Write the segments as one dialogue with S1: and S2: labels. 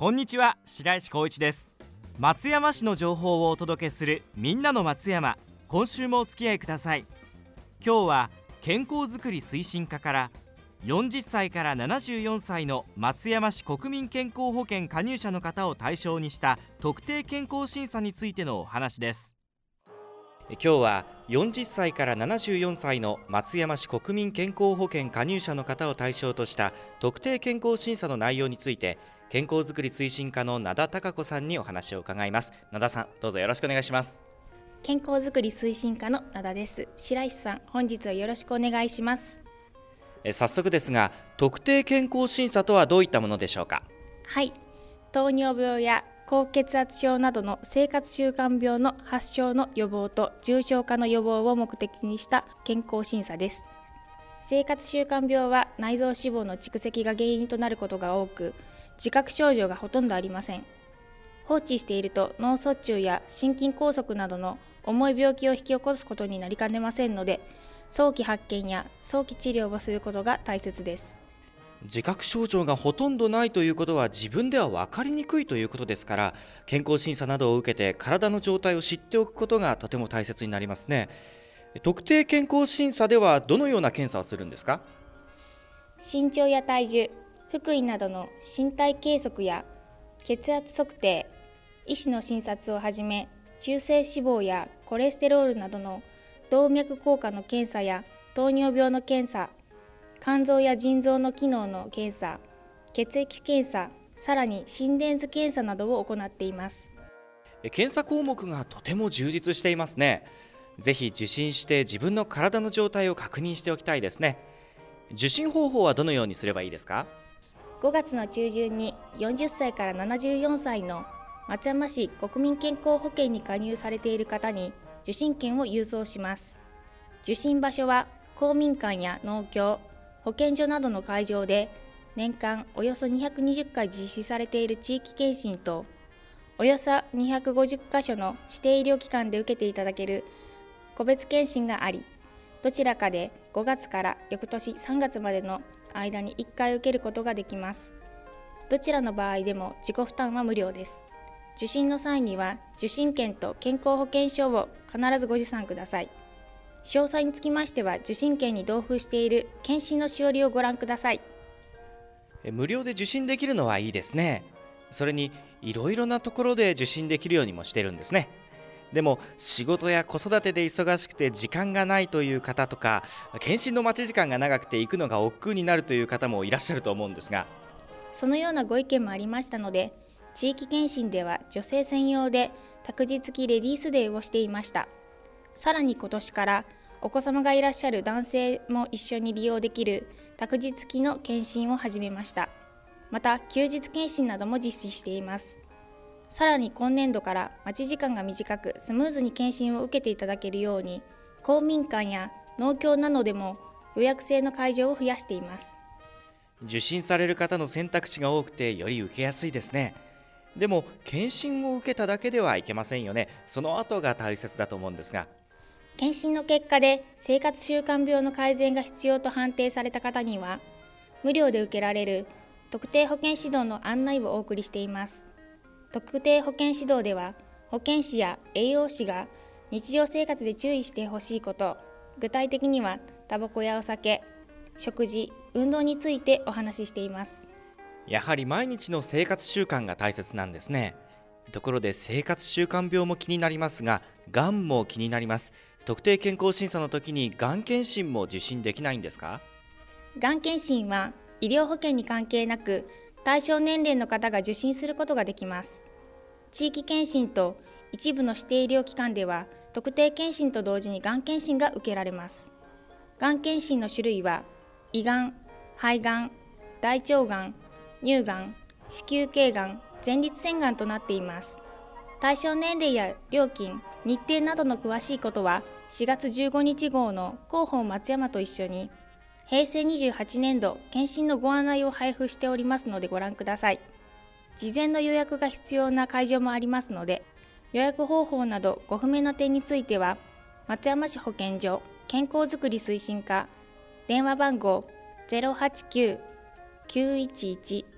S1: こんにちは、白石光一です。松山市の情報をお届けするみんなの松山。今週もお付き合いください。今日は健康づくり推進課から40歳から74歳の松山市国民健康保険加入者の方を対象にした特定健康審査についてのお話です。今日は40歳から74歳の松山市国民健康保険加入者の方を対象とした特定健康審査の内容について、健康づくり推進課の名田貴子さんにお話を伺います。名田さん、どうぞよろしくお願いします。
S2: 健康づくり推進課の名田です。白石さん、本日はよろしくお願いします。
S1: 早速ですが、特定健康審査とはどういったものでしょうか。
S2: はい、糖尿病や高血圧症などの生活習慣病の発症の予防と重症化の予防を目的にした健康審査です。生活習慣病は内臓脂肪の蓄積が原因となることが多く、自覚症状がほとんどありません。放置していると脳卒中や心筋梗塞などの重い病気を引き起こすことになりかねませんので、早期発見や早期治療をすることが大切です。
S1: 自覚症状がほとんどないということは自分では分かりにくいということですから、健康審査などを受けて体の状態を知っておくことがとても大切になりますね。特定健康審査ではどのような検査をするんですか。
S2: 身長や体重、腹囲などの身体計測や血圧測定、医師の診察をはじめ、中性脂肪やコレステロールなどの動脈硬化の検査や糖尿病の検査、肝臓や腎臓の機能の検査、血液検査、さらに心電図検査などを行っています。
S1: 検査項目がとても充実していますね。ぜひ受診して自分の体の状態を確認しておきたいですね。受診方法はどのようにすればいいですか。
S2: 5月の中旬に40歳から74歳の松山市国民健康保険に加入されている方に受診券を郵送します。受診場所は公民館や農協、保健所などの会場で、年間およそ220回実施されている地域検診と、およそ250カ所の指定医療機関で受けていただける個別検診があり、どちらかで5月から翌年3月までの間に1回受けることができます。どちらの場合でも自己負担は無料です。受診の際には受診券と健康保険証を必ずご持参ください。詳細につきましては受診券に同封している検診のしおりをご覧ください。
S1: 無料で受診できるのはいいですね。それにいろいろなところで受診できるようにもしてるんですね。でも仕事や子育てで忙しくて時間がないという方とか、検診の待ち時間が長くて行くのが億劫になるという方もいらっしゃると思うんですが、
S2: そのようなご意見もありましたので、地域検診では女性専用で託児付きレディースデーをしていました。さらに今年からお子様がいらっしゃる男性も一緒に利用できる託児付きの検診を始めました。また休日検診なども実施しています。さらに今年度から待ち時間が短くスムーズに検診を受けていただけるように、公民館や農協などでも予約制の会場を増やしています。
S1: 受診される方の選択肢が多くてより受けやすいですね。でも検診を受けただけではいけませんよね。その後が大切だと思うんですが、
S2: 検診の結果で生活習慣病の改善が必要と判定された方には、無料で受けられる特定保健指導の案内をお送りしています。特定保健指導では、保健師や栄養士が日常生活で注意してほしいこと、具体的にはタバコやお酒、食事、運動についてお話ししています。
S1: やはり毎日の生活習慣が大切なんですね。ところで生活習慣病も気になりますが、がんも気になります。特定健康審査の時にがん検診も受診できないんですか。
S2: がん検診は医療保険に関係なく、対象年齢の方が受診することができます。地域検診と一部の指定医療機関では特定検診と同時にがん検診が受けられます。がん検診の種類は胃がん、肺がん、大腸がん、乳がん、子宮頸がん、前立腺がんとなっています。対象年齢や料金、日程などの詳しいことは4月15日号の広報松山と一緒に平成28年度検診のご案内を配布しておりますのでご覧ください。事前の予約が必要な会場もありますので、予約方法などご不明な点については松山市保健所健康づくり推進課電話番号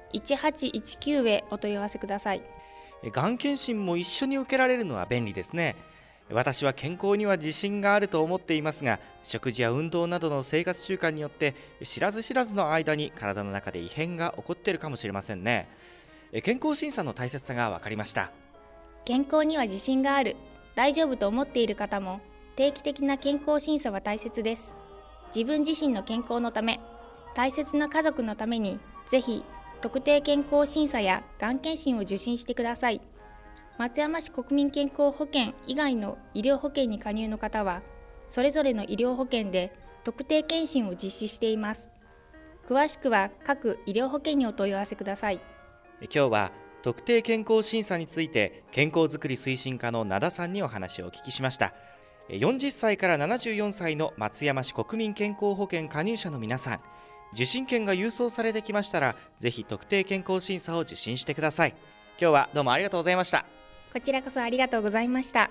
S2: 1819へお問い合わせください。
S1: がん検診も一緒に受けられるのは便利ですね。私は健康には自信があると思っていますが、食事や運動などの生活習慣によって知らず知らずの間に体の中で異変が起こっているかもしれませんね。健康審査の大切さが分かりました。
S2: 健康には自信がある、大丈夫と思っている方も定期的な健康審査は大切です。自分自身の健康のため、大切な家族のためにぜひ特定健康審査やがん検診を受診してください。松山市国民健康保険以外の医療保険に加入の方は、それぞれの医療保険で特定健診を実施しています。詳しくは各医療保険にお問い合わせください。
S1: 今日は特定健康審査について健康づくり推進課の灘さんにお話をお聞きしました。40歳から74歳の松山市国民健康保険加入者の皆さん、受診券が郵送されてきましたら、ぜひ特定健康審査を受診してください。今日はどうもありがとうございました。
S2: こちらこそありがとうございました。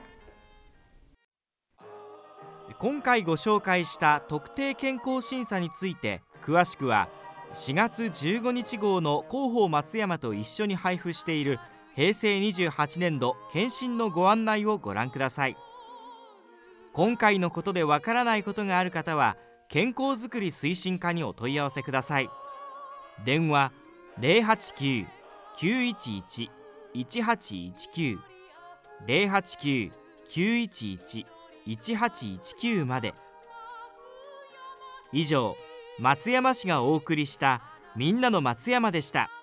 S1: 今回ご紹介した特定健康審査について詳しくは4月15日号の広報松山と一緒に配布している平成28年度検診のご案内をご覧ください。今回のことでわからないことがある方は健康づくり推進課にお問い合わせください。電話 089-911-1819 089-911-1819まで。以上、松山市がお送りしたみんなの松山でした。